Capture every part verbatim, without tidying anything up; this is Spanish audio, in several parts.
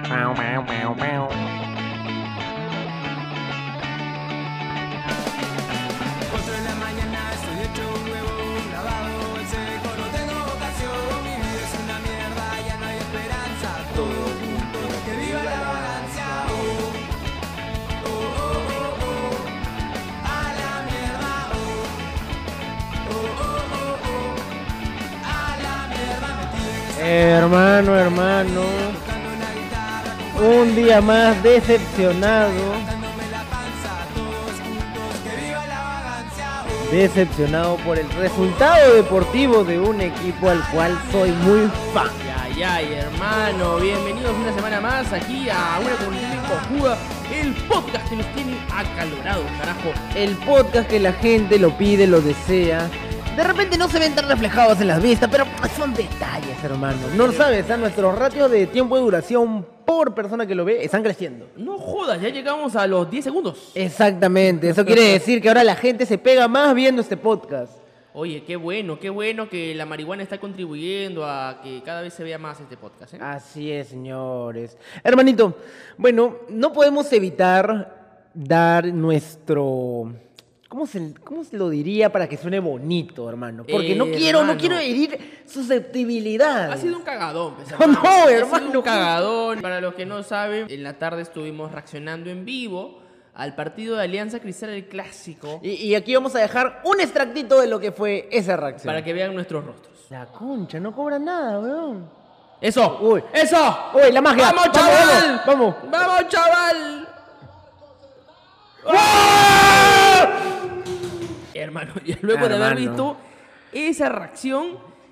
Mau, mau, mau, mau. Cuatro de la mañana estoy hecho un huevo, lavado en seco, no tengo vocación. Mi vida es una mierda, ya no hay esperanza. Todo junto, que viva la vagancia. Oh, oh, oh, oh, oh. A la mierda, oh, oh, oh, oh, oh. A la mierda me tienen. Hermano, hermano, un día más decepcionado, decepcionado por el resultado deportivo de un equipo al cual soy muy fan. Ay, ay, hermano, bienvenidos una semana más aquí a una comunidad cojuda, el podcast que nos tiene acalorados, carajo. El podcast que la gente lo pide, lo desea. De repente no se ven tan reflejados en las vistas, pero son detalles, hermano. No sabes, a nuestros ratios de tiempo de duración por persona que lo ve están creciendo. No jodas, ya llegamos a los diez segundos. Exactamente, eso quiere decir que ahora la gente se pega más viendo este podcast. Oye, qué bueno, qué bueno que la marihuana está contribuyendo a que cada vez se vea más este podcast, ¿eh? Así es, señores. Hermanito, bueno, no podemos evitar dar nuestro... ¿Cómo se, ¿Cómo se lo diría para que suene bonito, hermano? Porque Eh, no quiero, hermano. no quiero herir susceptibilidad. Ha sido un cagadón, pues, No, hermano. no, Ha hermano. sido un cagadón. Para los que no saben, en la tarde estuvimos reaccionando en vivo al partido de Alianza Cristal, el clásico, Y, y aquí vamos a dejar un extractito de lo que fue esa reacción. para que vean nuestros rostros. La concha, no cobra nada, weón. ¡Eso! Uy. ¡Eso! Uy, la magia. ¡Vamos, Vamos, chaval! vamos, vamos. ¡Vamos, chaval! Hermano, y luego de haber Hermano. visto esa reacción,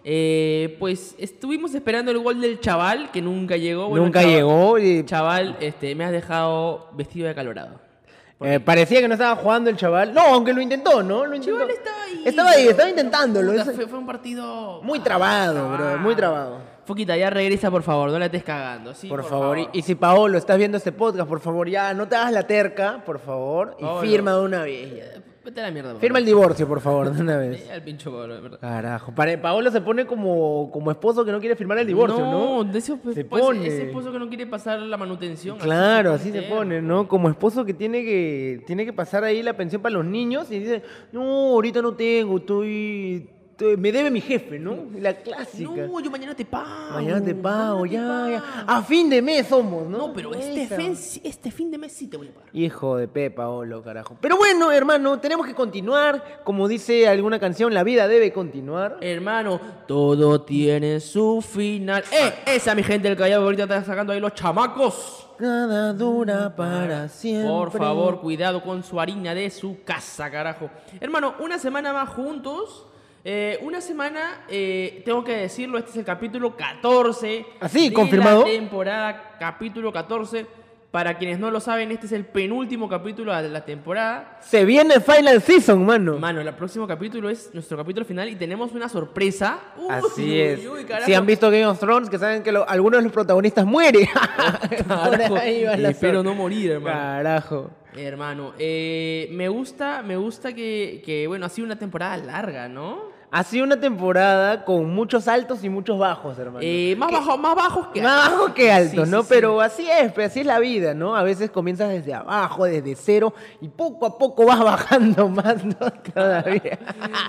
eh, pues estuvimos esperando el gol del chaval, que nunca llegó. Bueno, Nunca chaval- llegó y Chaval, este, me has dejado vestido de acalorado. eh, parecía que no estaba jugando el chaval. No, aunque lo intentó, ¿no? Lo intentó. Chaval estaba ahí. Estaba ahí, pero- estaba intentándolo. Puta, Ese- Fue, fue un partido... Muy trabado, bro, muy trabado. Foquita, ya regresa, por favor, no la estés cagando. Sí, Por, favor, Y, y si Paolo estás viendo este podcast, por favor, ya no te hagas la terca, por favor, y Paolo. firma de una vez. ya. Vete a la mierda, por Firma el favor. divorcio, por favor, de una vez. Eh, Al pincho Pablo, de verdad. Carajo, Pare- Paolo se pone como, como esposo que no quiere firmar el divorcio, ¿no? de ese, Se pues, pone. ese esposo que no quiere pasar la manutención. Claro, así se entero. pone, ¿no? Como esposo que tiene que tiene que pasar ahí la pensión para los niños y dice, no, ahorita no tengo, estoy, estoy- me debe mi jefe, ¿no? La clásica. No, yo mañana te pago. Mañana te pago, mañana te ya, pago. ya. A fin de mes somos, ¿no? No, pero este Esa. fin, este fin de mes sí te voy a pagar. Hijo de Pe, Paolo, carajo. Pero bueno, hermano, tenemos que continuar. Como dice alguna canción, la vida debe continuar. Hermano, todo tiene su final. ¡Eh! Esa, mi gente del Callao, ahorita está sacando ahí los chamacos. Nada dura para siempre. Por favor, cuidado con su harina de su casa, carajo. Hermano, una semana más juntos. Eh, una semana, eh, tengo que decirlo, este es el capítulo catorce. ¿Ah, sí? de ¿Confirmado? la temporada, capítulo catorce. Para quienes no lo saben, este es el penúltimo capítulo de la temporada. Se viene Final Season, mano. Mano, el próximo capítulo es nuestro capítulo final y tenemos una sorpresa. Uy, Así uy, es. uy, carajo. Si han visto Game of Thrones, que saben que lo- algunos de los protagonistas mueren. Carajo, Por ahí va la espero sor- no morir, hermano. Carajo. Hermano, eh, me gusta, me gusta que, que, bueno, ha sido una temporada larga, ¿no? Ha sido una temporada con muchos altos y muchos bajos, hermano. Eh, más, bajo, más bajos que Más bajo que alto, Sí, ¿no? sí, sí. Pero así es, pues, así es la vida, ¿no? A veces comienzas desde abajo, desde cero, y poco a poco vas bajando más, ¿no? Todavía.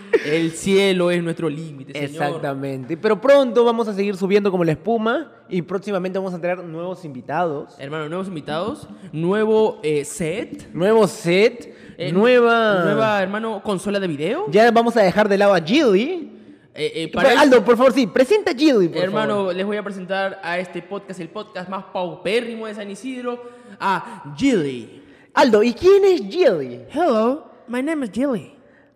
El cielo es nuestro límite, señor. Exactamente. Pero pronto vamos a seguir subiendo como la espuma y próximamente vamos a tener nuevos invitados. Hermano, nuevos invitados, nuevo eh, set, Nuevo set, eh, nueva... nueva, hermano, consola de video. Ya vamos a dejar de lado a Gilly. Eh, eh, para el- Aldo, por favor, sí, presenta a Gilly, por hermano, favor. les voy a presentar a este podcast, el podcast más paupérrimo de San Isidro, a Gilly. Aldo, ¿y quién es Gilly? Hello, my name is Gilly.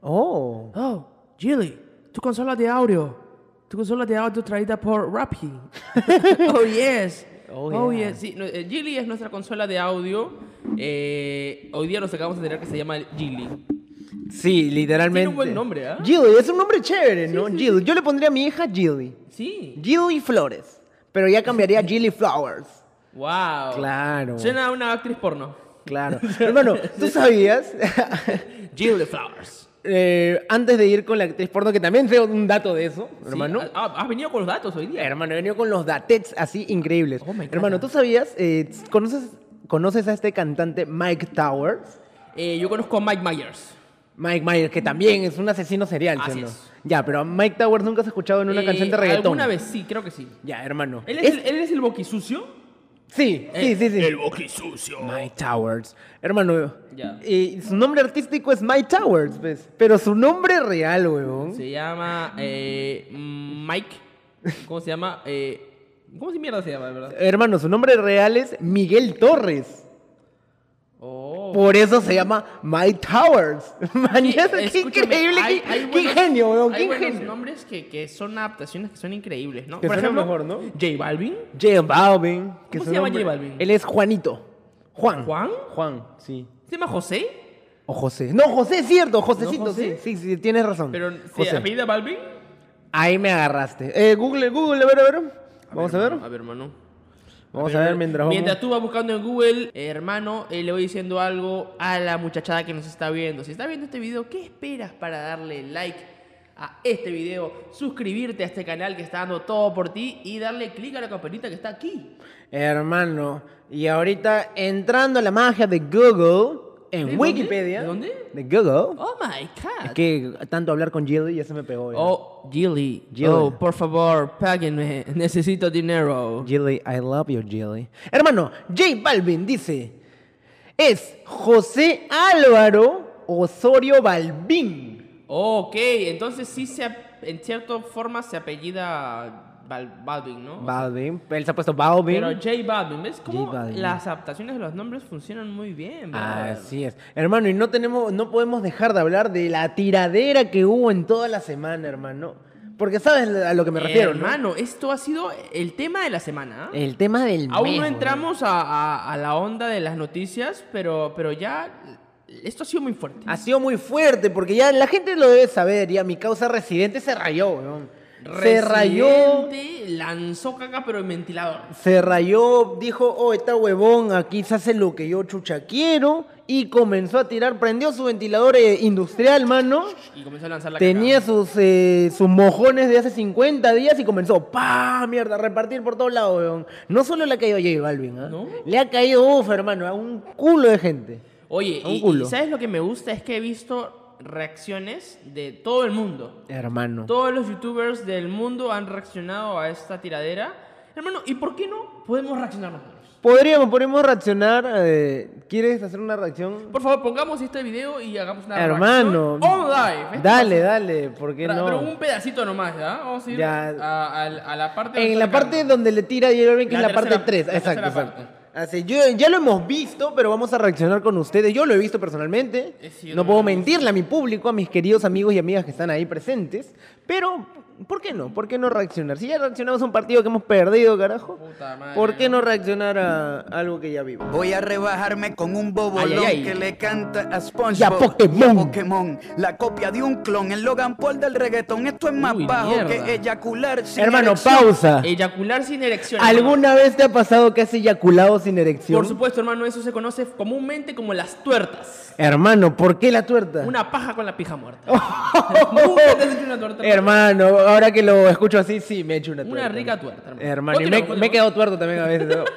Oh, Oh, Gilly, tu consola de audio. Tu consola de audio traída por Rappi. oh, yes. Oh, Oh, yeah. yes. Sí, no, eh, Gilly es nuestra consola de audio. Eh, hoy día nos acabamos de enterar que se llama Gilly. sí, literalmente. Tiene un buen nombre, ¿ah? Gilly, es un nombre chévere, ¿no? Gilly. Yo le pondría a mi hija Gilly. Sí. Gilly Flores. Pero ya cambiaría a Gilly Flowers. Wow. Claro. Suena a una actriz porno. Claro. Hermano, ¿tú sabías? Gilly Flowers. Eh, antes de ir con la actriz porno, que también sé un dato de eso, Sí, hermano. ah, has venido con los datos hoy día. Hermano, he venido con los datets así increíbles. Oh my God. Hermano, ¿tú sabías? eh, ¿conoces, ¿Conoces a este cantante Mike Towers? Eh, yo conozco a Mike Myers. Mike Myers, que también es un asesino serial, ¿sí o Así no? es. Ya, pero a Mike Towers nunca has escuchado en una Eh, canción de reggaetón. Alguna vez sí, creo que sí. Ya, hermano. ¿Él es, Es- el, él es el boquisucio? Sí, sí, Eh, sí, sí. El boquisucio. Mike Towers. Hermano, Ya. eh, su nombre artístico es Mike Towers, ¿ves? Pero su nombre real, weón. Se llama eh, Mike. ¿Cómo se llama? Eh, ¿Cómo se mierda se llama, de verdad? Hermano, su nombre real es Miguel Torres. Oh. Por eso se llama Mike Towers. Mañana, qué Escúchame, increíble, hay- qué, hay qué buenos- ingenio, weón, Hay qué buenos ingenio. nombres que, que son adaptaciones que son increíbles, ¿no? Que Por suenan ejemplo, mejor, ¿no? J Balvin. J Balvin. que ¿Cómo su se llama nombre- J Balvin? Él es Juanito. Juan. ¿Juan? Juan, sí. ¿Se llama José? O José. No, José es cierto, Josecito, José? sí, sí, sí, tienes razón. ¿Pero se José. apellida Balvin? Ahí me agarraste. Eh, Google, Google, a ver, a ver. Vamos a ver. hermano, A ver, hermano. Vamos a ver mientras vamos. Mientras tú vas buscando en Google, eh, hermano, eh, le voy diciendo algo a la muchachada que nos está viendo. Si está viendo este video, ¿qué esperas para darle like a este video? Suscribirte a este canal que está dando todo por ti y darle clic a la campanita que está aquí. Hermano, y ahorita entrando a la magia de Google, en ¿De Wikipedia. dónde? ¿De dónde? De Google. Oh my God. Es que tanto hablar con Jilly ya se me pegó. ya. Oh, Gilly. Gilly. Oh, por favor, páguenme. Necesito dinero. Gilly, I love you, Gilly. Hermano, J Balvin dice, es José Álvaro Osorio Balvin. Ok, entonces sí se, ap- en cierta forma se apellida Bal- Balvin, ¿no? Balvin. Él se ha puesto Balvin. Pero J Balvin, ¿ves cómo J Balvin. las adaptaciones de los nombres funcionan muy bien? brother? Así es. Hermano, y no tenemos, no podemos dejar de hablar de la tiradera que hubo en toda la semana, hermano. Porque sabes a lo que me refiero, ¿no? Hermano, esto ha sido el tema de la semana. ¿ah? El tema del Aún mes, no weón. entramos a, a- a la onda de las noticias, pero, pero ya esto ha sido muy fuerte. Ha sido muy fuerte porque ya la gente lo debe saber. Ya mi causa residente se rayó, weón. Se rayó. Residente lanzó caca, pero en ventilador. Se rayó, dijo, oh, está huevón, aquí se hace lo que yo chucha quiero. Y comenzó a tirar, prendió su ventilador eh, industrial, mano. Y comenzó a lanzar la Tenía caca. sus, eh, sus mojones de hace cincuenta días y comenzó, pa, mierda, a repartir por todos lados, weón. No solo le ha caído a J Balvin, ¿ah? ¿No? Le ha caído, uff, hermano, a un culo de gente. Oye, A un y, culo. y ¿sabes lo que me gusta? Es que he visto reacciones de todo el mundo. Hermano. Todos los youtubers del mundo han reaccionado a esta tiradera. Hermano, ¿y por qué no podemos reaccionar nosotros? Podríamos, podríamos reaccionar. eh, ¿Quieres hacer una reacción? Por favor, pongamos este video y hagamos una Hermano. reacción on live. Esto Dale, pasa- dale, ¿por qué Ra- no? Pero un pedacito nomás, ¿ya? Vamos a ir Ya. A, a- a la parte... donde En está la parte carne. donde le tira a J Balvin, que La es la parte tercera- tres. la Exacto, tercera exacto. parte. Así, yo, ya lo hemos visto, pero vamos a reaccionar con ustedes. Yo lo he visto personalmente. Eh, sí, yo no también puedo lo he visto. mentirle a mi público, a mis queridos amigos y amigas que están ahí presentes. Pero, ¿por qué no? ¿Por qué no reaccionar? Si ya reaccionamos a un partido que hemos perdido, carajo, Puta madre, ¿por qué ¿no? no reaccionar a algo que ya vimos? Voy a rebajarme con un bobolón Ay, ay, ay. que le canta a SpongeBob Y a Pokémon. y a Pokémon. La copia de un clon, el Logan Paul del reggaetón. Esto es más Uy, bajo mierda. que eyacular sin Hermano, erección. pausa. Eyacular sin erección. ¿Alguna vez te ha pasado que has eyaculado sin hermano. erección? Por supuesto, hermano, eso se conoce comúnmente como las tuertas. Hermano, ¿por qué la tuerta? Una paja con la pija muerta. Nunca te has hecho una tuerta. Hermano, ahora que lo escucho así, sí, me he hecho una tuerta. Una rica tuerta, hermano. Hermano, y me, Continúa, me he continúa. quedado tuerto también a veces. ¿no?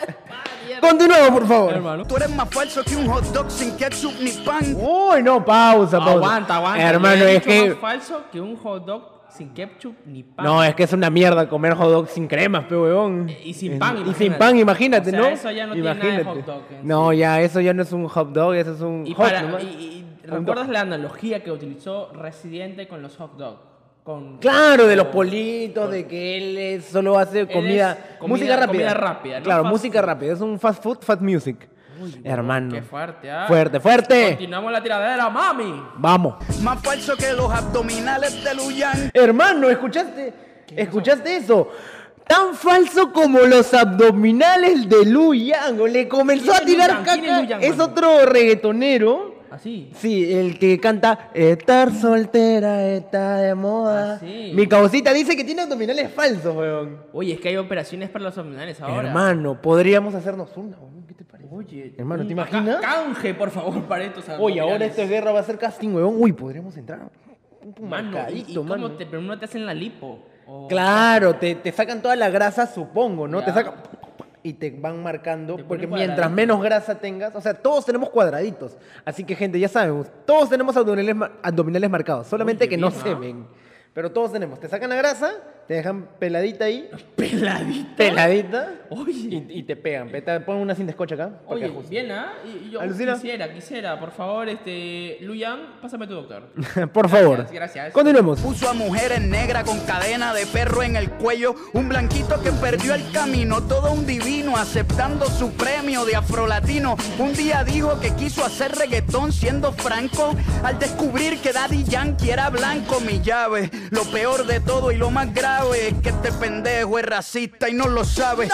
Ah, mierda. Continuamos, por favor. Hermano. Tú eres más falso que un hot dog sin ketchup ni pan. Uy, no, pausa, pausa. Aguanta, aguanta. Hermano, Yo he es dicho que... más falso que un hot dog sin ketchup ni pan. No, es que es una mierda comer hot dog sin cremas, pe huevón. Y sin pan, Y sin imagínate. pan, imagínate, O sea, ¿no? eso ya no tiene nada de Imagínate. hot dog en No, ya, eso ya no es un hot dog, eso es un Y, hot para, nomás. y, y- Hot ¿recuerdas dog. la analogía que utilizó Residente con los hot dogs? Con, Claro, de los con- politos, de que él es- solo hace comida, es comida- música rápida. comida rápida, no Claro, fast música food. rápida, es un fast food, fast music. Uy, Hermano. Qué fuerte, ¿ah? Fuerte, fuerte. Continuamos la tiradera, mami. Vamos. Más falso que los abdominales de Luyan. Hermano, ¿escuchaste? ¿Escuchaste eso? Tan falso como los abdominales de Lu Yang. Le comenzó a ¿Quién es Lu tirar Yang? ¿Quién es Lu caca. Yang, Es mano? otro reggaetonero Así. Sí, el que canta estar soltera está de moda. Ah, sí. Mi causita dice que tiene abdominales falsos, weón. Oye, es que hay operaciones para los abdominales ahora. Hermano, podríamos hacernos una, weón. ¿Qué te parece? Oye, Hermano, ¿te un imaginas? ca- Canje, por favor, para estos Oye, abdominales. ahora esto es guerra, va a ser casting, weón. Uy, podríamos entrar. Un Mano, ¿y, y marcadito, cómo mano. te, pero no te hacen la lipo? O- Claro, te, te sacan toda la grasa, supongo, ¿no? Ya. Te sacan y te van marcando, Te porque ponen mientras cuadraditos. menos grasa tengas, o sea, todos tenemos cuadraditos. Así que, gente, ya sabemos, todos tenemos abdominales, ma- abdominales marcados, solamente Oye, que no bien, se ¿ah? ven. Pero todos tenemos. Te sacan la grasa, te dejan peladita ahí, ¿Peladita? peladita, Oye. y, y te pegan. Pe- Te ponen una cinta scotch acá. para que Oye, ajuste. bien, ¿ah? Y- y yo Alucina. quisiera, quisiera, por favor, este... Luyan, pásame tu doctor. Por favor. Gracias, gracias. Continuemos. Puso a mujeres negras con cadena de perro en el cuello. Un blanquito que perdió el camino, todo un divino, aceptando su premio de afrolatino. Un día dijo que quiso hacer reggaetón siendo franco, al descubrir que Daddy Yankee era blanco. Mi llave, lo peor de todo y lo más grave es que este pendejo es racista y no lo sabe.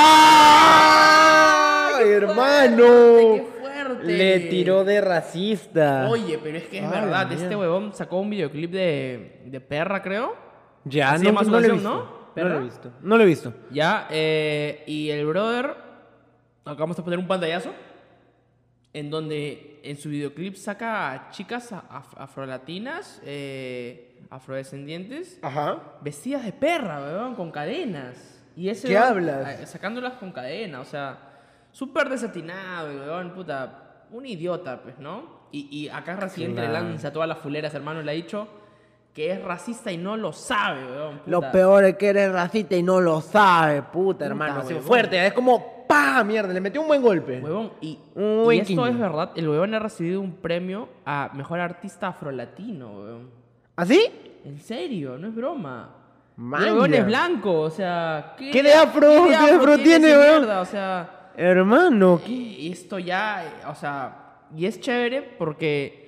¡Ay, hermano! ¡Qué fuerte! Le tiró de racista. Oye, pero es que es Ay, verdad, mierda. este huevón sacó un videoclip de, de Perra, creo. Ya, ¿Se no, llama su no lo he canción, visto. no? No ¿Perra? lo he visto. No lo he visto. Ya, eh, y el brother, acá vamos a poner un pantallazo, en donde en su videoclip saca a chicas af- afrolatinas, eh, afrodescendientes, Ajá. vestidas de perra, weón, con cadenas. Y ese ¿Qué weón, hablas? eh, Sacándolas con cadena, o sea, súper desatinado, weón, puta, un idiota, pues, ¿no? Y, y acá recién Claro. lanza todas las fuleras, hermano, le ha dicho que es racista y no lo sabe, weón. Lo puta. peor es que eres racista y no lo sabes, puta, hermano. Así huevón. fuerte, es como ¡pa! Mierda, le metió un buen golpe. Huevón, y, Un y buen esto quinto. es verdad, el huevón ha recibido un premio a mejor artista afrolatino, huevón. ¿Así? En serio, no es broma. Maña. El huevón es blanco, o sea... ¿Qué de afro? ¿Qué de afro tiene, esa huevón? mierda? O sea, Hermano, ¿qué? y esto ya, eh, o sea, y es chévere porque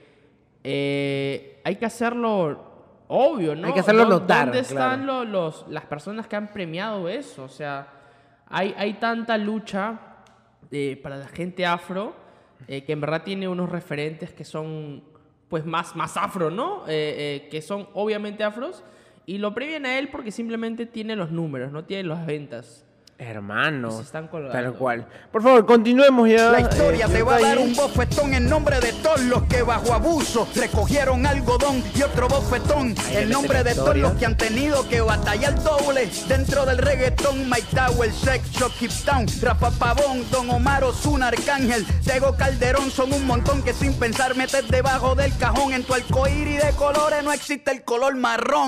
eh, hay que hacerlo obvio, ¿no? Hay que hacerlo ¿Dó- notar, ¿Dónde están claro. lo- los, las personas que han premiado eso? O sea, hay, hay tanta lucha eh, para la gente afro eh, que en verdad tiene unos referentes que son pues más, más afro, ¿no? Eh, eh, que son obviamente afros y lo premian a él porque simplemente tiene los números, no tiene las ventas. Hermano. Se están colgando. Tal cual. Por favor, continuemos ya. La historia eh, te va a señor dar Calle. un bofetón en nombre de todos los que bajo abuso recogieron algodón y otro bofetón Ahí en le nombre mete de la todos historia. los que han tenido que batallar doble dentro del reggaetón. Mike Tower, Sex Shop, Keep Town, Rafa Pavón, Don Omar, Ozuna, Arcángel, Tego Calderón, son un montón que sin pensar metes debajo del cajón. En tu arcoíris de colores no existe el color marrón.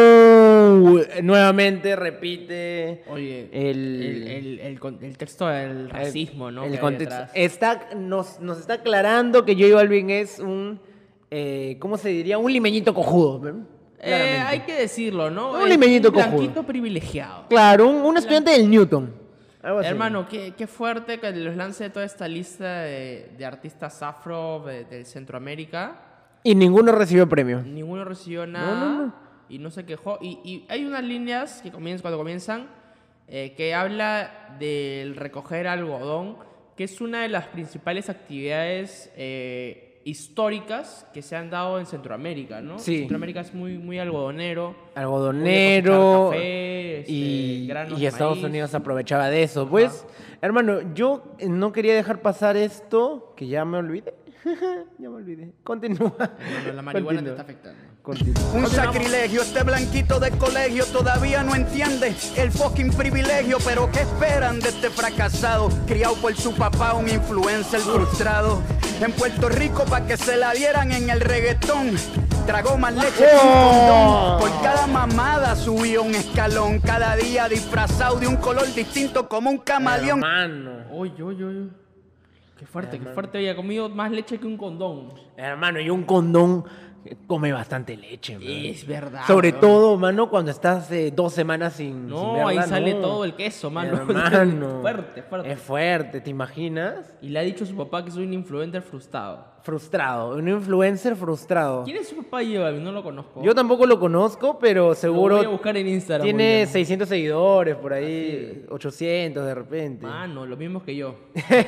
Uh, nuevamente repite. Oye, El- el, el, el con- el texto del racismo, ¿no? El que hay contexto. detrás. Está, nos, nos está aclarando que J Balvin es un. Eh, ¿Cómo se diría? Un limeñito cojudo. ¿ven? Eh, Claramente. hay que decirlo, ¿no? Un Es limeñito un cojudo. blanquito privilegiado. Claro, un, un estudiante del Newton. Algo así. Hermano, qué, qué fuerte que los lance toda esta lista de, de artistas afro de, de Centroamérica. Y ninguno recibió premio. Ninguno recibió nada no, no. y no se quejó. Y, y hay unas líneas que comienzan cuando comienzan eh, que habla del recoger algodón, que es una de las principales actividades eh, históricas que se han dado en Centroamérica, ¿no? Sí. Centroamérica es muy, muy algodonero. Algodonero. Muy de cosechar café, este, y, granos y de Estados maíz. Unidos aprovechaba de eso. Pues, hermano, yo eh, no quería dejar pasar esto, que ya me olvidé. Ya me olvidé. Continúa. Bueno, la marihuana te Continúa. está afectando. Continúa. Un sacrilegio, este blanquito de colegio todavía no entiende el fucking privilegio. Pero ¿qué esperan de este fracasado? Criado por su papá, un influencer frustrado. En Puerto Rico pa' que se la dieran en el reggaetón. Tragó más leche que un condón. Por cada mamada subió un escalón. Cada día disfrazado de un color distinto como un camaleón. Hermano. Uy, uy, uy. Qué fuerte, qué fuerte. Había comido más leche que un condón. Hermano, y un condón come bastante leche, man. Es verdad. Sobre weón. todo, mano, cuando estás eh, dos semanas sin, sin No, ahí verla, sale no. todo el queso, mano. Hermano. fuerte, fuerte. Es fuerte, ¿te imaginas? Y le ha dicho a su papá que soy un influencer frustrado. Frustrado, un influencer frustrado. ¿Quién es su papá J Balvin? No lo conozco. Yo tampoco lo conozco, pero seguro Lo voy a buscar en Instagram. tiene boludo. seiscientos seguidores por ahí, ochocientos de repente. Mano, los mismos que yo.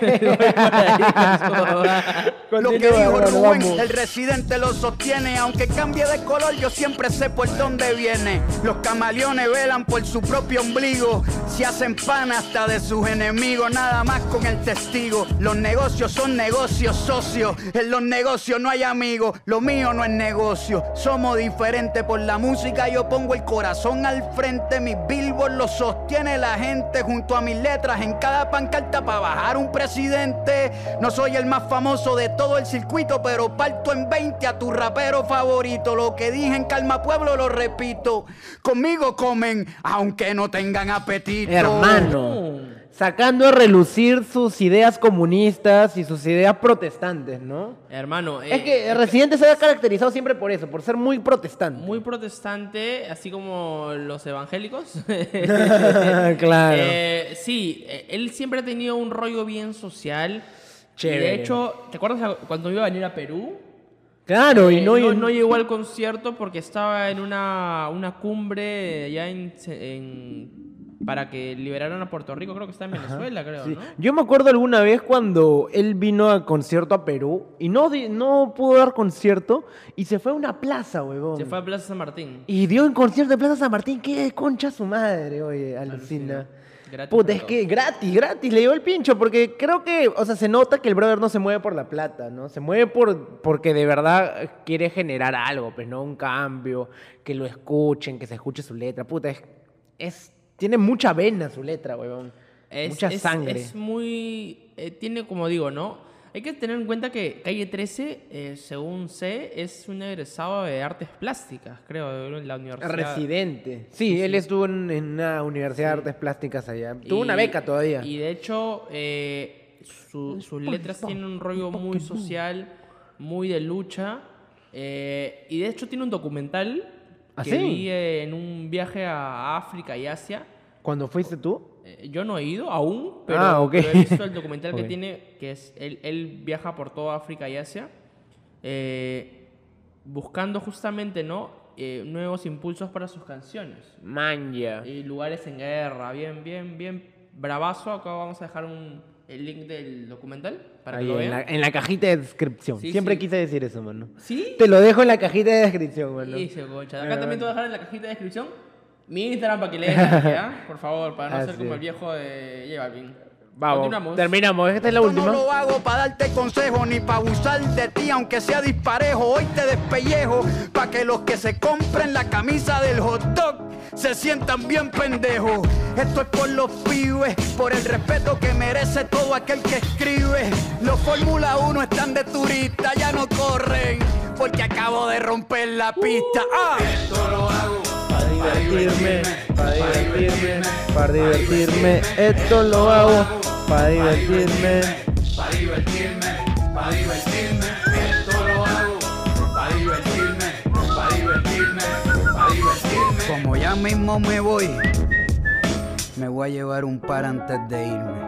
Lo que Continúa, dijo hermano, Rubén, vamos. el residente lo sostiene. Aunque cambie de color, yo siempre sé por dónde viene. Los camaleones velan por su propio ombligo. Se hacen pan hasta de sus enemigos, nada más con el testigo. Los negocios son negocios, socios. En los negocios no hay amigos. Lo mío no es negocio. Somos diferentes por la música. Yo pongo el corazón al frente. Mis billboards lo sostiene la gente. Junto a mis letras en cada pancarta para bajar un presidente. No soy el más famoso de todo el circuito, pero parto en veinte a tu rapero favorito. Lo que dije en Calma Pueblo lo repito. Conmigo comen, aunque no tengan apetito. Hermano, sacando a relucir sus ideas comunistas y sus ideas protestantes, ¿no? Hermano, Es eh, que Residente se ha caracterizado siempre por eso, por ser muy protestante. muy protestante, así como los evangélicos. Claro. Eh, sí, eh, él siempre ha tenido un rollo bien social. Y Chévere. de hecho, ¿te acuerdas cuando iba a venir a Perú? Claro, y Eh, no... no, y- no llegó al concierto porque estaba en una, una cumbre allá en, en- para que liberaran a Puerto Rico, creo que está en Venezuela, creo, Sí. ¿no? Yo me acuerdo alguna vez cuando él vino a concierto a Perú y no, di- no pudo dar concierto y se fue a una plaza, huevón. Se fue a Plaza San Martín. Y dio en concierto de Plaza San Martín. ¿Qué concha su madre, oye? Alucina. Gratis Puta, para es que todos. gratis, gratis, le dio el pincho, porque creo que, o sea, se nota que el brother no se mueve por la plata, ¿no? Se mueve por, porque de verdad quiere generar algo, pues, ¿no? Un cambio, que lo escuchen, que se escuche su letra. Puta, es, es tiene mucha vena su letra, huevón. Es, mucha es- sangre. Es muy... eh, tiene, como digo, ¿no? Hay que tener en cuenta que Calle trece, eh, según sé, es un egresado de artes plásticas, creo, en la universidad. Residente. Sí, él estuvo en, en una universidad de artes plásticas allá. Tuvo una Y- beca todavía. Y de hecho, eh, su- sus letras tienen un rollo muy social, muy de lucha. eh, y de hecho tiene un documental ¿Ah, que sí? vi eh, en un viaje a África y Asia. ¿Cuándo fuiste tú? Eh, Yo no he ido aún, pero, Ah, ok. pero he visto el documental que Ok. tiene, que es él, él viaja por toda África y Asia, eh, buscando justamente, ¿no? Eh, nuevos impulsos para sus canciones. Manja. Y lugares en guerra, bien, bien, bien bravazo. Acá vamos a dejar un, el link del documental para Ahí que lo en, vean. la, en la cajita de descripción. Sí, Siempre sí. quise decir eso, mano. ¿Sí? Te lo dejo en la cajita de descripción, mano. Sí, se concha. Acá Bueno, también te voy a bueno. dejar en la cajita de descripción mi Instagram para que leas, ¿ya? Por favor, para no Ah, ser sí. como el viejo de J Balvin. Vamos, Continuamos. terminamos. Esta es la Yo última. no lo hago para darte consejo ni para abusar de ti, aunque sea disparejo. Hoy te despellejo para que los que se compren la camisa del hot dog se sientan bien pendejos. Esto es por los pibes, por el respeto que merece todo aquel que escribe. Los Fórmula uno están de turista, ya no corren porque acabo de romper la pista. ¡Ah! Esto lo hago Para divertirme, para divertirme, para divertirme. Esto lo hago para divertirme. para divertirme, para divertirme. Esto lo hago para divertirme, para divertirme, para divertirme. Como ya mismo me voy, me voy a llevar un par antes de irme.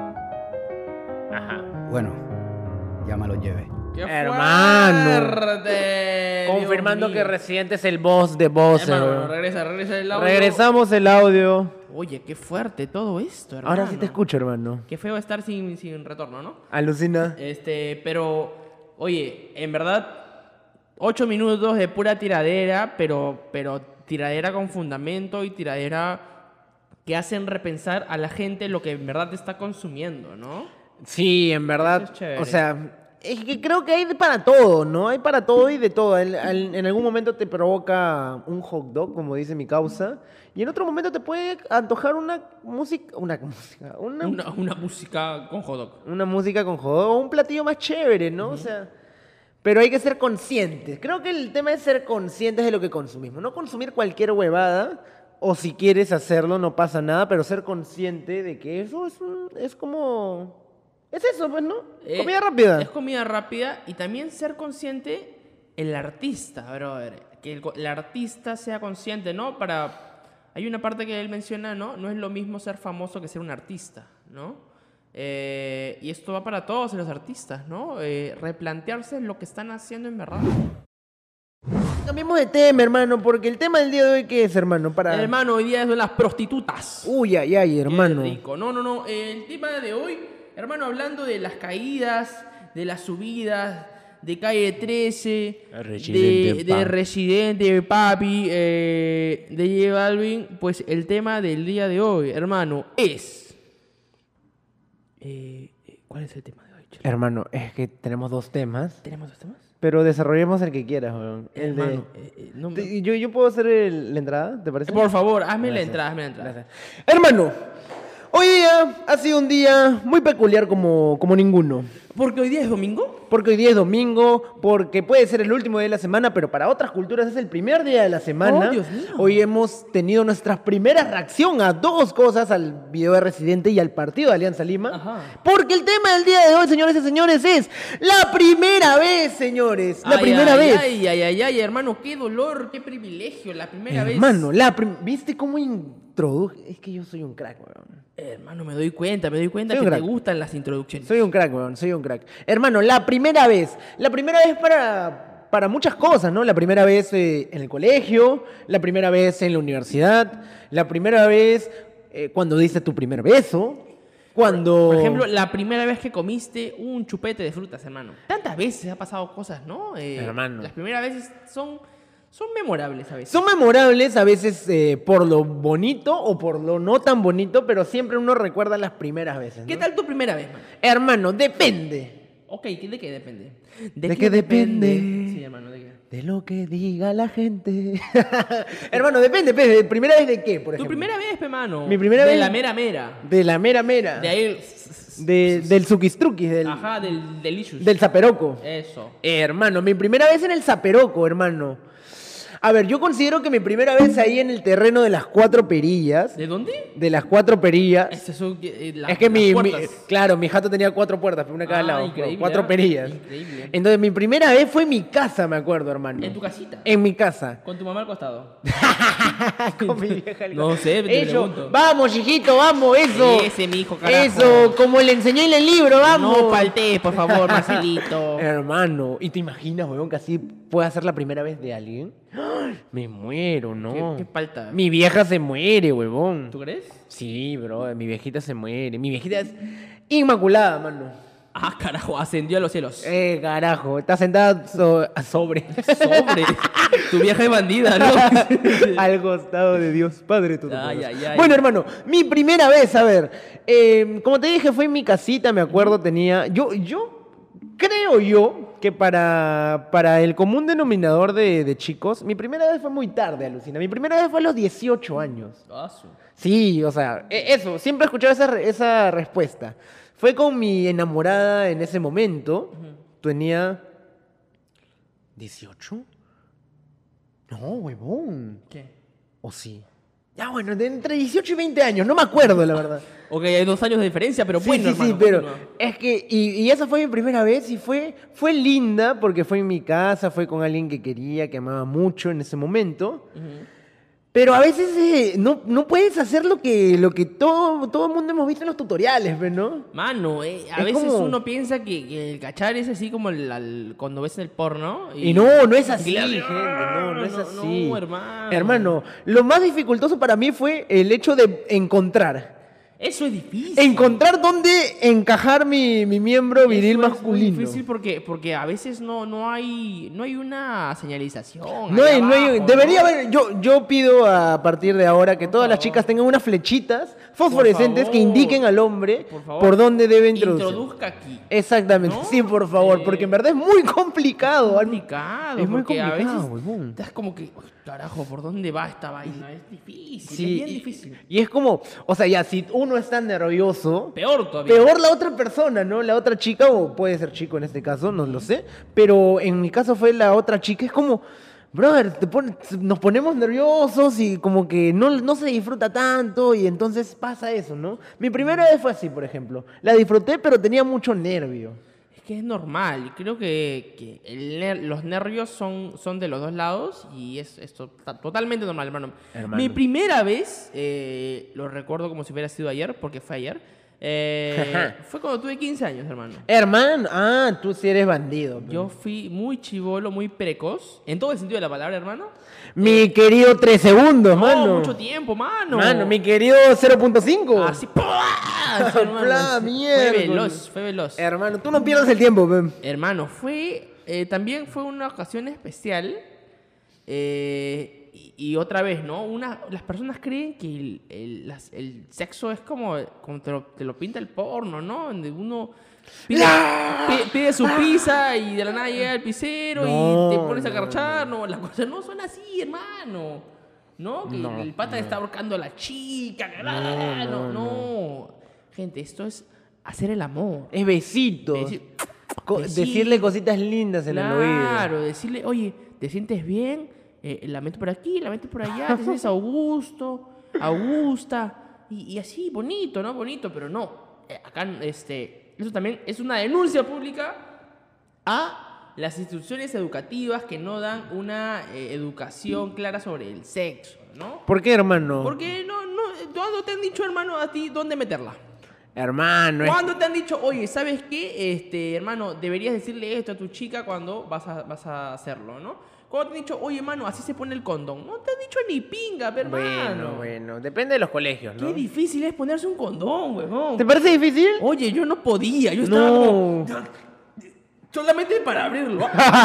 Ajá. Bueno, ya me lo llevé. ¡Qué Hermano. fuerte! Confirmando Dios que mío. Residente es el boss de voces. Hermano, weón. regresa, regresa el audio. Regresamos el audio. Oye, qué fuerte todo esto, hermano. Ahora sí te escucho, hermano. Qué feo estar sin, sin retorno, ¿no? Alucina. Este, pero, oye, en verdad, ocho minutos de pura tiradera, pero, pero tiradera con fundamento y tiradera que hacen repensar a la gente lo que en verdad está consumiendo, ¿no? Sí, en verdad. Eso es chévere. O sea, es que creo que hay de para todo, ¿no? Hay para todo y de todo. El- al- en algún momento te provoca un hot dog, como dice mi causa, y en otro momento te puede antojar una música, una música, una, Una, una música con hot dog. una música con hot dog o un platillo más chévere, ¿no? O sea, pero hay que ser conscientes. Creo que el tema es ser conscientes de lo que consumimos. No consumir cualquier huevada, o si quieres hacerlo no pasa nada, pero ser consciente de que eso es, un- es como... Es eso, pues, ¿no? Eh, Comida rápida. Es comida rápida y también ser consciente el artista, brother. Que el, co- el artista sea consciente, ¿no? Para... Hay una parte que él menciona, ¿no? No es lo mismo ser famoso que ser un artista, ¿no? Eh, y esto va para todos los artistas, ¿no? Eh, replantearse lo que están haciendo en verdad. Cambiemos de tema, hermano, porque el tema del día de hoy, ¿qué es, hermano? Para... Hermano, hoy día son las prostitutas. Uy, ay, ay, hermano. Qué rico. No, no, no. El tema de hoy, hermano, hablando de las caídas, de las subidas, de Calle trece, Residente, de, de pa. Residente, Papi, eh, de J Balvin, pues el tema del día de hoy, hermano, es... Eh, ¿Cuál es el tema de hoy, Chelo? Hermano, es que tenemos dos temas, ¿Tenemos dos temas? pero desarrollemos el que quieras, weón. El de... Hermano, eh, eh, no me- Te- yo, yo puedo hacer el- la entrada, ¿te parece? Por favor, hazme la Gracias. entrada, hazme la entrada. Gracias. Hermano, hoy día ha sido un día muy peculiar como, como ninguno. Porque hoy día es domingo. Porque hoy día es domingo, porque puede ser el último día de la semana, pero para otras culturas es el primer día de la semana. Oh, Dios mío. Hoy hemos tenido nuestra primera reacción a dos cosas, al video de Residente y al partido de Alianza Lima. Ajá. Porque el tema del día de hoy, señores y señores, es la primera vez, señores. La Ay, primera ay, vez. Ay, ay, ay, ay, hermano, qué dolor, qué privilegio, la primera vez. Hermano, la prim- ¿viste cómo introduje? Es que yo soy un crack, weón. Hermano, me doy cuenta, me doy cuenta Soy que un te crack. gustan las introducciones. Soy un crack, weón, soy un crack. Hermano, la primera vez. La primera vez para, para muchas cosas, ¿no? La primera vez eh, en el colegio, la primera vez en la universidad, la primera vez eh, cuando diste tu primer beso, cuando... Por ejemplo, la primera vez que comiste un chupete de frutas, hermano. Tantas veces ha pasado cosas, ¿no? Eh, Hermano. Las primeras veces son, son memorables a veces. Son memorables a veces eh, por lo bonito o por lo no tan bonito, pero siempre uno recuerda las primeras veces, ¿no? ¿Qué tal tu primera vez, man? Hermano, depende. Ok, ¿de qué depende? ¿De qué depende? Sí, hermano, ¿de qué? De lo que diga la gente. Hermano, depende, pues, ¿de primera vez de qué, por Tu ejemplo? primera vez, hermano. Mi primera de vez- la mera mera. De la mera mera. De ahí. De- del Suquistruquis, del, Ajá, del delicious. del Zaperoco. Eso. Eh, hermano, mi primera vez en el Zaperoco, hermano. A ver, yo considero que mi primera vez ahí en el terreno de las cuatro perillas. ¿De dónde? De las cuatro perillas. Este son, eh, la- Es que mi, las mi- puertas. claro, mi jato tenía cuatro puertas, una a cada Ah, lado, increíble, cuatro ¿ah? perillas. Increíble. Entonces, mi primera vez fue en mi casa, me acuerdo, hermano. En tu casita. En mi casa. Con tu mamá al costado. Con mi vieja al No sé, te Eso, pregunto. vamos, hijito, vamos, eso. Ese, mijo, carajo. Eso, como le enseñé en el libro, vamos. No faltes, por favor, Marcelito. Hermano, ¿y te imaginas, weón, que así pueda ser la primera vez de alguien? ¡Ay! Me muero, ¿no? ¿Qué, qué falta? Mi vieja se muere, huevón. ¿Tú crees? Sí, bro, mi viejita se muere. Mi viejita es inmaculada, mano. Ah, carajo, ascendió a los cielos. Eh, carajo, está sentada so- sobre. Sobre. Tu vieja es bandida, ¿no? Al costado de Dios Padre todo. Ay, ay, ay. Bueno, hermano, mi primera vez, a ver, eh, como te dije, fue en mi casita, me acuerdo, tenía, yo, yo, creo yo que para, para el común denominador de, de chicos, mi primera vez fue muy tarde, alucina. Mi primera vez fue a los dieciocho años. Ah, su- Sí, o sea, e- eso, siempre he escuchado esa, re- esa respuesta. Fue con mi enamorada en ese momento. Tenía dieciocho. No, huevón. ¿Qué? ¿O sí? Ya, bueno, de entre dieciocho y veinte años, no me acuerdo, la verdad. Ok, hay dos años de diferencia, pero Sí, bueno, sí, hermano, sí, pero continúa. es que, y, y esa fue mi primera vez y fue, fue linda porque fue en mi casa, fue con alguien que quería, que amaba mucho en ese momento. Ujú. Pero a veces eh, no, no puedes hacer lo que, lo que todo, todo el mundo hemos visto en los tutoriales, ¿ves, no? Mano, eh, a Es veces como- uno piensa que, que el cachar es así como el, al- cuando ves el porno. Y no, no es así, Claro, gente, no, no es no, así. no, hermano. Hermano, lo más dificultoso para mí fue el hecho de encontrar. Eso es difícil. Encontrar dónde encajar mi, mi miembro viril Eso es masculino. muy difícil porque, porque a veces no, no, hay, no hay una señalización. No ahí hay, no hay- abajo, debería ¿no? haber, yo, yo pido a partir de ahora que todas las favor. chicas tengan unas flechitas fosforescentes que favor. indiquen al hombre Por por, favor. dónde debe introducir. Introduzca aquí. Exactamente, ¿No? sí, por favor, Eh, porque en verdad es muy complicado. complicado. Es muy porque complicado, a veces huevón. estás como que, "Uy, carajo, ¿por dónde va esta vaina? Es difícil, Sí, es bien y- difícil. Y es como, o sea, ya, si uno está nervioso, Peor todavía. peor la otra persona, ¿no? La otra chica, o puede ser chico en este caso, no lo sé, pero en mi caso fue la otra chica, es como, brother, te pon- nos ponemos nerviosos y como que no, no se disfruta tanto y entonces pasa eso, ¿no? Mi primera vez fue así, por ejemplo. La disfruté, pero tenía mucho nervio. es que es normal. Y creo que, que el ner- los nervios son, son de los dos lados y es, es to- totalmente normal, hermano. Hermano. Mi primera vez, eh, lo recuerdo como si hubiera sido ayer, porque fue ayer. eh, fue cuando tuve quince años, hermano. Hermano, ah, tú sí eres bandido. pe. Yo fui muy chivolo, muy precoz, en todo el sentido de la palabra, hermano. Mi querido tres segundos, No, mano. mucho tiempo, mano. Mano, mi querido cero punto cinco. Así, ¡pua! Así, hermano, Pla, así. mierda. Fue veloz, fue veloz. Hermano, tú no pierdas el tiempo, pe. Hermano, fue. eh, también fue una ocasión especial. eh, y, y otra vez, ¿no? Una, las personas creen que el, el- las- el sexo es como, como te, lo, te lo pinta el porno, ¿no? Donde uno pide, pide- pide su pizza y de la nada llega el pizzero No, y te pones a no, garchar. No, las cosas no son así, hermano. ¿No? Que No, el pata no. está ahorcando a la chica. que- No, no, no, no. Gente, esto es hacer el amor. Es besitos. Es decir, Co- decir- decirle cositas lindas en el oído. Claro, decirle, oye, ¿te sientes bien? Eh, la meto por aquí, la meto por allá, te sientes a gusto, Augusta, y, y así, bonito, ¿no? Bonito, pero no. Eh, acá, este, eso también es una denuncia pública a las instituciones educativas que no dan una eh, educación clara sobre el sexo, ¿no? ¿Por qué, hermano? Porque no, no, ¿cuándo te han dicho, hermano, a ti dónde meterla? Hermano, es- ¿Cuándo te han dicho, oye, ¿sabes qué? Este, hermano, deberías decirle esto a tu chica cuando vas a, vas a hacerlo, ¿no? ¿Cuándo te han dicho, oye, hermano, así se pone el condón? No te han dicho ni pinga, pe, hermano. Bueno, bueno, depende de los colegios, ¿no? Qué difícil es ponerse un condón, huevón. ¿Te parece difícil? Oye, yo no podía, yo estaba No. como... Solamente para abrirlo.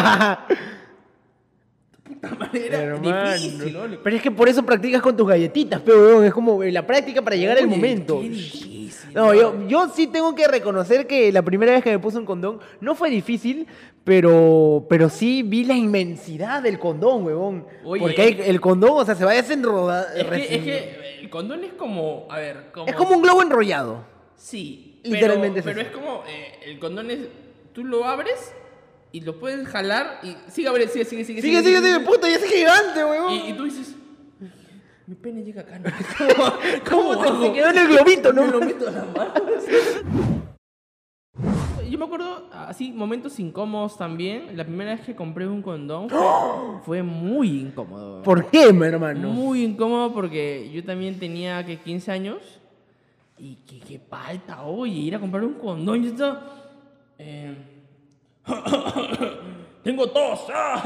Puta madre, era Hermano. difícil, ¿no? Pero es que por eso practicas con tus galletitas, pero es como la práctica para llegar al Oye, momento. qué difícil, No, yo, yo sí tengo que reconocer que la primera vez que me puse un condón no fue difícil, pero, pero sí vi la inmensidad del condón, huevón. Oye. Porque hay- el condón, o sea, se va desenrodando. Es que, es que el condón es como, a ver, como... Es como un globo enrollado. Sí, Literalmente es pero, eso. pero es como, eh, el condón es, tú lo abres y lo puedes jalar y sigue, abre, sigue, sigue, sigue. Sigue, sigue, sigue, puta, ya es gigante, huevón. Y, y tú dices, "Ay, mi pene llega acá, ¿no? ¿Cómo, ¿Cómo se, hago? se quedó en el globito, no? Me lo meto a la mano. Yo me acuerdo, así, momentos incómodos también. La primera vez que compré un condón fue, fue muy incómodo. ¿Por qué, mi hermano? Muy incómodo porque yo también tenía que quince años y que qué falta, oye, ir a comprar un condón. Yo estaba, eh, tengo tos.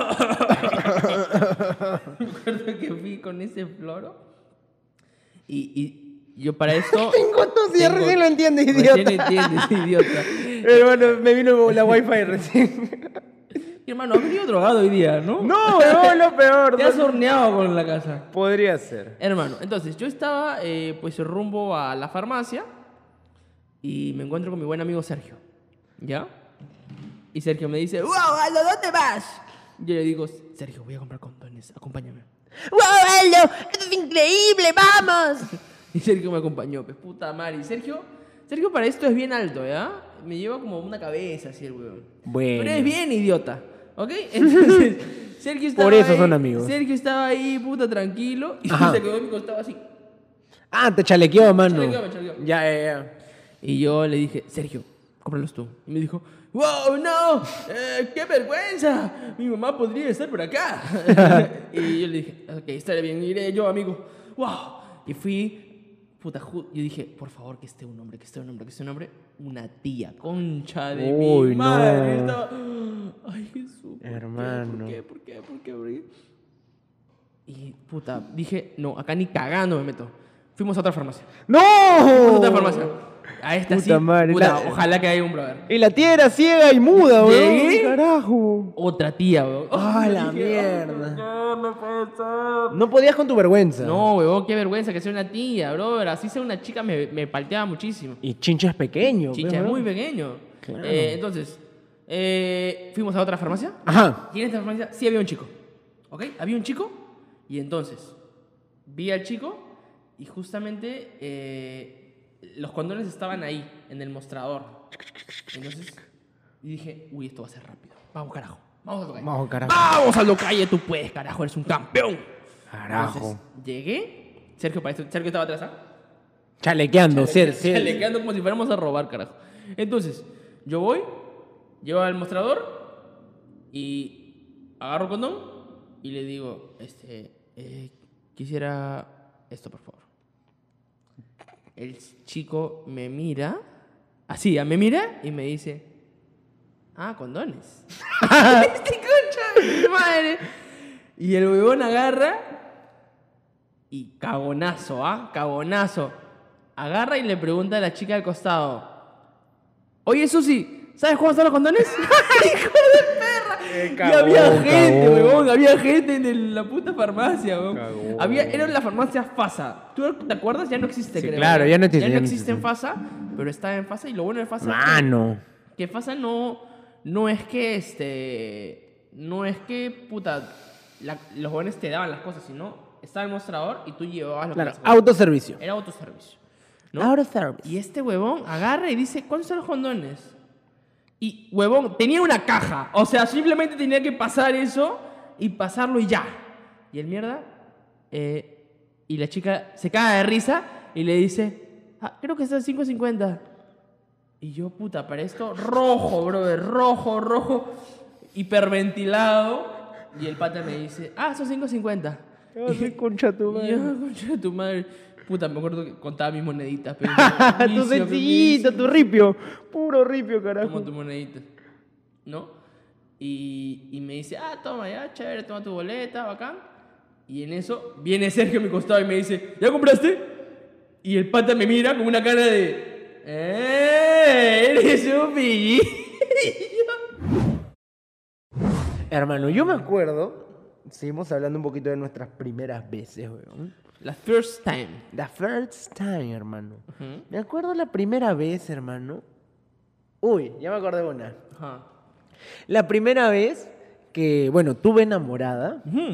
Me acuerdo que fui con ese floro y, y yo para esto... Tengo tos y tengo- recién lo entiendes, Recién idiota. entiendes, idiota. Hermano, me vino la wifi recién. Mi hermano, has venido drogado hoy día, ¿no? No, huevón, lo peor. Te has no- horneado con la casa. Podría ser. Hermano, entonces yo estaba eh, pues rumbo a la farmacia y me encuentro con mi buen amigo Sergio. ¿Ya? Y Sergio me dice, ¡Wow, Aldo, ¿dónde vas? Yo le digo, Sergio, voy a comprar condones, acompáñame. ¡Wow, Aldo! ¡Esto es increíble! ¡Vamos! Y Sergio me acompañó, pues puta madre. Y Sergio, Sergio para esto es bien alto, ¿ya? Me lleva como una cabeza así el huevón. Bueno. Pero es bien idiota, ¿ok? Entonces, Sergio estaba Por eso ahí, son amigos. Sergio estaba ahí, puta, tranquilo. Y Ajá. se quedó a mi costado así. Ah, te chalequeó, mano. Chalequeó, me chalequeó. Ya, ya, ya. Y yo le dije, Sergio, cómpralos tú. Y me dijo, wow, no, eh, qué vergüenza. Mi mamá podría estar por acá. Y yo le dije, ok, estaré bien, iré yo, amigo. Wow. Y fui, puta, ju- yo dije, por favor, que esté un hombre, que esté un hombre, que esté un hombre. Una tía, concha de Uy, mi madre. no. Estaba, ay, Jesús. ¿por qué? Hermano. ¿Por qué? ¿Por qué? ¿Por qué? ¿Por qué? Y, puta, dije, no, acá ni cagando me meto. Fuimos a otra farmacia. ¡No! Fuimos a otra farmacia. A esta Puta sí. madre, puta, la- ojalá que haya un brother. Y la tía era ciega y muda, weón. Llegué. Carajo. Otra tía, weón. Ah, Yo la dije, mierda. "Oh, no puede ser". No podías con tu vergüenza. No, weón, qué vergüenza que sea una tía, brother. Así sea una chica me, me palteaba muchísimo. Y Chincha es pequeño. Chicha pues, es muy weón. pequeño. Claro. Eh, entonces, eh, fuimos a otra farmacia. Ajá. Y en esta farmacia sí había un chico. ¿Ok? Había un chico. Y entonces, vi al chico y justamente eh, los condones estaban ahí, en el mostrador. Entonces, y dije, uy, esto va a ser rápido. Vamos, carajo. Vamos a lo calle. Vamos, carajo. Vamos a lo calle, tú puedes, carajo, eres un campeón. Carajo. Entonces, llegué. Sergio, para esto, Sergio estaba atrás, ¿ah? Chalequeando, ser, ser. Chalequeando como si fuéramos a robar, carajo. Entonces, yo voy Llevo al mostrador y agarro el condón y le digo, este, eh, quisiera esto, por favor. El chico me mira, así, me mira y me dice, ah, condones. ¡Este concha de mi madre! Y el huevón agarra y cagonazo, ¿ah? Cagonazo. Agarra y le pregunta a la chica del costado, oye, Susi, ¿sabes cómo son los condones? ¡Hijo de perra! Eh, y cagón, había gente, cagón. huevón, había gente en el- la puta farmacia, huevón. Cagón. Había, era la farmacia FASA. ¿Tú te acuerdas? Ya no existe, Sí, creo. claro, ya no existe, Ya no ya no existe en existe. FASA, pero estaba en FASA y lo bueno de FASA es que- Mano. que FASA no, no es que este. No es que, puta, la- los jóvenes te daban las cosas, sino estaba el mostrador y tú llevabas lo Claro, que querías. autoservicio. Era autoservicio. ¿no? Autoservice. Y este huevón agarra y dice, ¿cuántos son los condones? Y huevón, tenía una caja. O sea, simplemente tenía que pasar eso y pasarlo y ya. Y el mierda. eh, y la chica se caga de risa y le dice, ah, creo que está en cinco cincuenta. Y yo, puta, para esto, rojo, brother, rojo, rojo, hiperventilado. Y el pata me dice, ah, son cinco cincuenta. Ay, concha tu Y yo, madre. concha de tu madre. Puta, me acuerdo que contaba mis moneditas. Pero Tu vicio, sencillito, vicio. tu ripio. Puro ripio, Toma carajo. tu monedita. ¿No? Y, y me dice, ah, toma ya, chévere, toma tu boleta, bacán. Y en eso viene Sergio a mi costado y me dice, ¿ya compraste? Y el pata me mira con una cara de, ¡eh! Eres un pillín. Hermano, yo me acuerdo. Seguimos hablando un poquito de nuestras primeras veces, weón. La first time. The first time, hermano. Ujú. Me acuerdo la primera vez, hermano. Uy, ya me acordé de una. Ajá. La primera vez que, bueno, tuve enamorada. Ujú.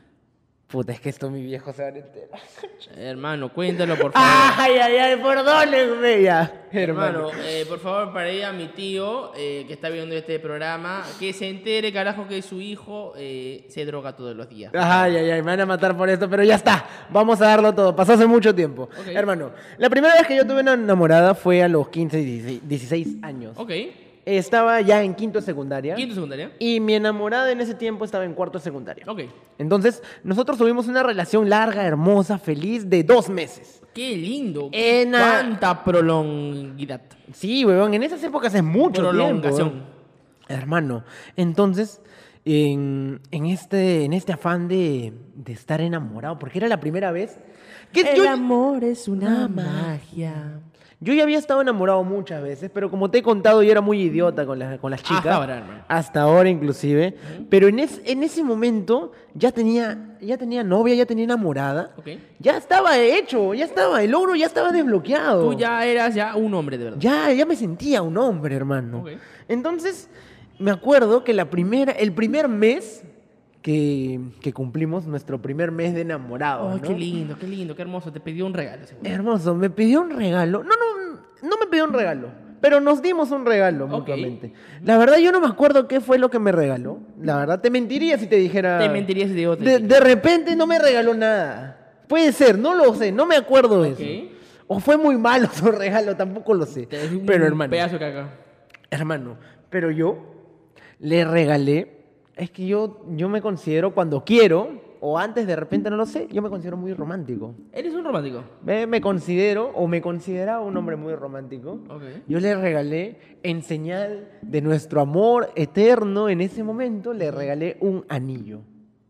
Puta, es que esto mi viejo se va a enterar. Hermano, cuéntalo, por favor. Ay, ay, ay, perdónenme ya. Hermano, eh, por favor, para ir a mi tío eh, que está viendo este programa, que se entere, carajo, que su hijo eh, se droga todos los días. Ay, ay, ay, me van a matar por esto, pero ya está. Vamos a darlo todo. Pasó hace mucho tiempo. Ok. Hermano, la primera vez que yo tuve una enamorada fue a los quince, dieciséis, dieciséis años. Ok. Estaba ya en quinto de secundaria. Quinto secundaria. Y mi enamorada en ese tiempo estaba en cuarto de secundaria. Ok. Entonces, nosotros tuvimos una relación larga, hermosa, feliz, de dos meses. Qué lindo. En a- Cuánta prolonguidad. Sí, weón, en esas épocas es mucho Prolongación. tiempo. weón. Hermano, entonces, en, en, este, en este afán de, de estar enamorado, porque era la primera vez que El yo, amor es una Una magia. yo ya había estado enamorado muchas veces, pero como te he contado, yo era muy idiota con, las con las chicas. Hasta ahora, hermano. Hasta ahora, inclusive. Pero en, es- en ese momento ya tenía, ya tenía novia, ya tenía enamorada. Ok. Ya estaba hecho, ya estaba, el logro ya estaba desbloqueado. Tú ya eras ya un hombre, de verdad. Ya, ya me sentía un hombre, hermano. Ok. Entonces, me acuerdo que la primera, el primer mes que, que cumplimos, nuestro primer mes de enamorados, Ay, ¿no? qué lindo, qué lindo, qué hermoso. Te pidió un regalo, seguro. Hermoso, me pidió un regalo. No, no, no me pidió un regalo, pero nos dimos un regalo mutuamente. La verdad, yo no me acuerdo qué fue lo que me regaló. La verdad, te mentiría si te dijera. Te mentiría si te digo, te De, mentiría. de repente no me regaló nada. Puede ser, no lo sé, no me acuerdo de Ok. eso. O fue muy malo su regalo, tampoco lo sé. Te doy un Pero hermano, pedazo de caca. hermano, pero yo le regalé. Es que yo, yo me considero cuando quiero, o antes de repente no lo sé, yo me considero muy romántico. Eres un romántico. Me, me considero o me consideraba un hombre muy romántico. Ok. Yo le regalé, en señal de nuestro amor eterno en ese momento, le regalé un anillo.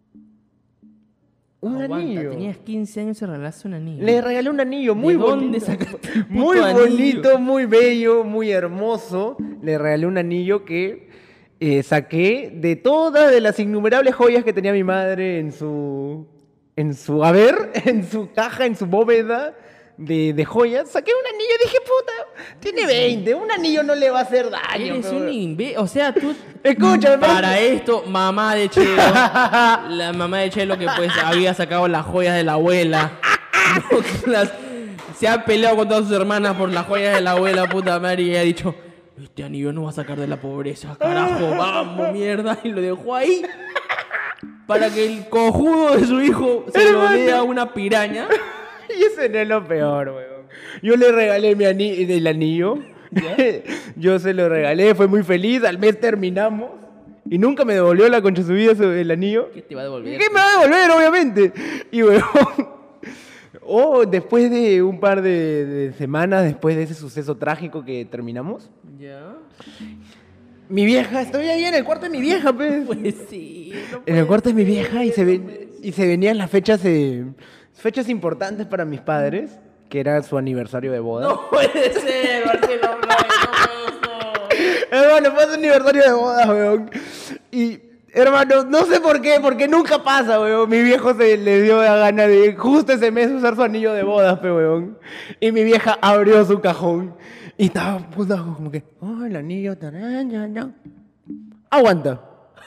Un Aguanta, anillo. Tenías quince años y regalaste un anillo. Le regalé un anillo muy ¿De bonito. dónde sacaste el puto Muy anillo? bonito, muy bello, muy hermoso. Le regalé un anillo que eh, saqué de todas de las innumerables joyas que tenía mi madre en su en su haber, en su caja, en su bóveda de, de joyas. Saqué un anillo y dije, puta, tiene veinte, un anillo no le va a hacer daño. Eres pero- un imbe... O sea, tú... Escúchame, Para esto, mamá de Chelo, la mamá de Chelo que pues había sacado las joyas de la abuela. ¿no? Que las- se ha peleado con todas sus hermanas por las joyas de la abuela, puta madre, y ha dicho, este anillo no va a sacar de la pobreza, carajo, vamos, mierda, y lo dejó ahí para que el cojudo de su hijo se lo dé a una piraña. Y ese no es lo peor, weón. Yo le regalé mi ani- el anillo Yo se lo regalé, fue muy feliz, al mes terminamos y nunca me devolvió la concha su vida el anillo. ¿Qué te va a devolver? ¿Qué me va a devolver, obviamente? Y huevón, oh, después de un par de, de semanas, después de ese suceso trágico que terminamos, ¿Ya? mi vieja, estoy ahí en el cuarto de mi vieja, pues. Pues sí. No En el puede cuarto de mi ser, vieja y se, ven, y se venían las fechas, eh, fechas importantes para mis padres, que era su aniversario de boda. No puede ser, Marcelo Flores, no puede ser. Hermano, fue su aniversario de boda, weón. Y, hermano, no sé por qué, porque nunca pasa, weón. Mi viejo se le dio la gana de justo ese mes usar su anillo de bodas, pe, weón. Y mi vieja abrió su cajón y estaba puta como que, oh, el anillo, tarán, ya, ya. Aguanta.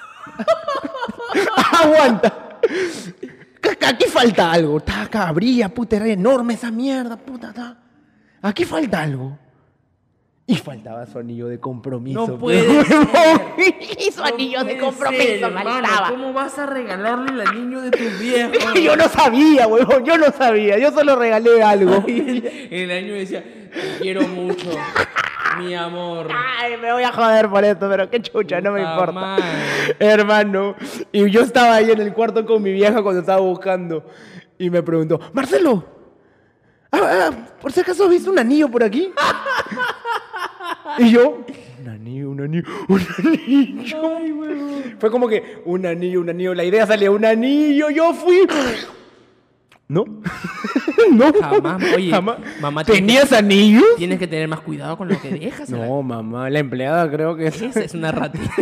Aguanta. Ca- Aquí falta algo. Está acá, brilla, puta, era enorme esa mierda, puta, está. Aquí falta algo. Y faltaba su anillo de compromiso. No puede pero, ser. Y su anillo No de puede compromiso ser, hermano, faltaba. ¿cómo vas a regalarle el anillo de tu viejo? Yo no sabía, huevón, yo no sabía. Yo solo regalé algo. El año decía, te quiero mucho, mi amor. Ay, me voy a joder por esto, pero qué chucha, no me Puta importa. madre. Hermano, y yo estaba ahí en el cuarto con mi vieja cuando estaba buscando. Y me preguntó, Marcelo, ah, ah, ¿por si acaso has visto un anillo por aquí? Y yo, un anillo, un anillo, un anillo. Ay, huevón. Fue como que un anillo, un anillo. La idea salía un anillo. Yo fui. ¿No? No. Jamás, oye, Jamás. mamá, tienes ¿Tenías anillos? Tienes que tener más cuidado con lo que dejas. a la- No, mamá, la empleada creo que es. Esa es una ratita.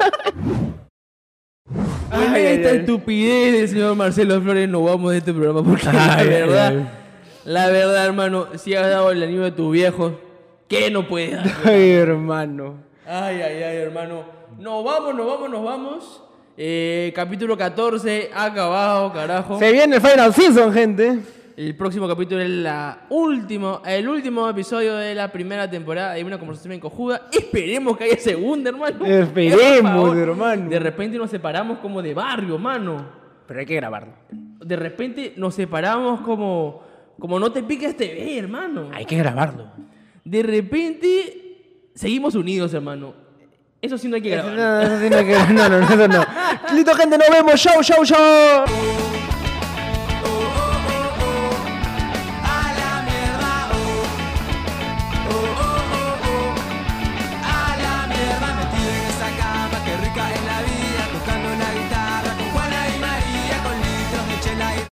Ay, Con ay, esta ay. estupidez del señor Marcelo Flores nos vamos de este programa porque la Ay, ay, verdad, ay. la verdad, hermano, si has dado el anillo de tu viejo, ¿qué no puedes dar? Ay, hermano. Ay, ay, ay, hermano. Nos vamos, nos vamos, nos vamos. Eh, capítulo catorce, acabado, carajo. Se viene el Final Season, gente. El próximo capítulo es la último, el último episodio de la primera temporada de Una Conversación Encojuda. Esperemos que haya segunda, hermano. Esperemos, Por favor. hermano. De repente nos separamos como de barrio, mano. Pero hay que grabarlo. De repente nos separamos como, como no te piques T V, hermano. Hay que grabarlo. De repente seguimos unidos, hermano. Eso sí no hay que Eso grabar. no, eso sí no hay que- no, no, no, eso no. Listo, gente, nos vemos. Chau, chau, chau.